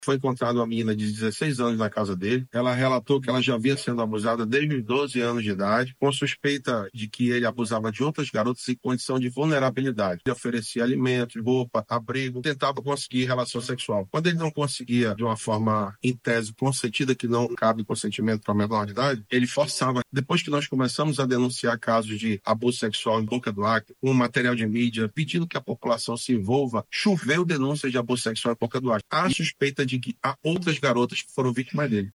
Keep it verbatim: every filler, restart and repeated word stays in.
Foi encontrada uma menina de dezesseis anos na casa dele. Ela relatou que ela já vinha sendo abusada desde os doze anos de idade, com suspeita de que ele abusava de outras garotas em condição de vulnerabilidade. Ele oferecia alimentos, roupa, abrigo, tentava conseguir relação sexual. Quando ele não conseguia de uma forma, em tese, consentida, que não cabe consentimento para menor de idade, ele forçava. Depois que nós começamos a denunciar casos de abuso sexual em boca do acre, com material de mídia, pedindo que a população se envolva, choveu denúncias de abuso sexual em boca do acre. Há suspeita de que há outras garotas que foram vítimas dele.